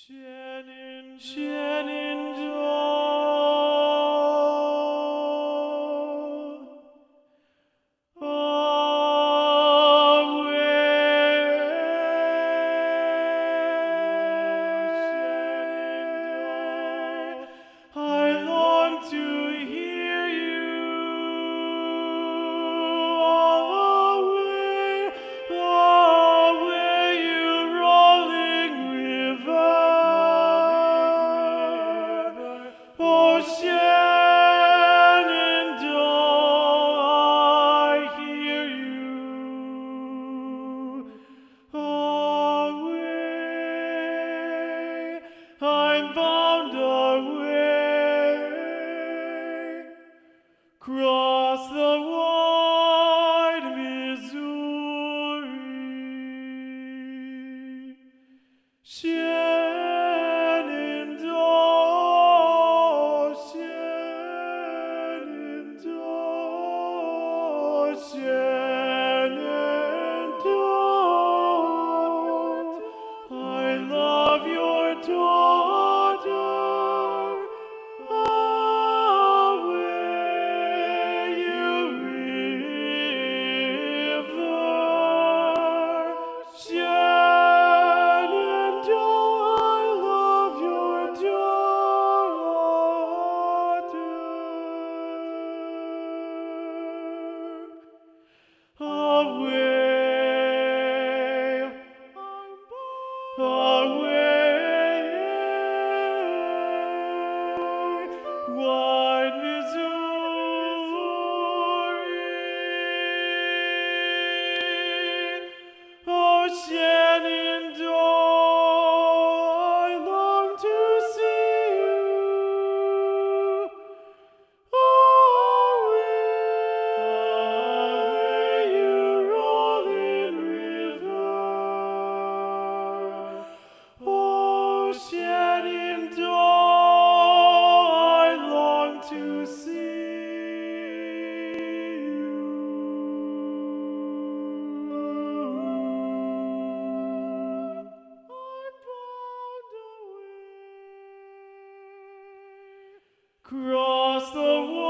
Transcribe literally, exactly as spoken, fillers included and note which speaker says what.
Speaker 1: Shenandoah. Shenandoah. I long to hear you all away, away, you rolling river. Oh, Shenandoah, I hear you away. I'm bound away, cross the wide Missouri. Shenandoah, Shenandoah, Shenandoah. I love your daughter. Away, you river. Shenandoah, I love your daughter. Away, away, wide Missouri. Oh, Shenandoah, I long to see you. Away, you rolling river. Oh, Shenandoah, I long to see you. I'm bound away, cross the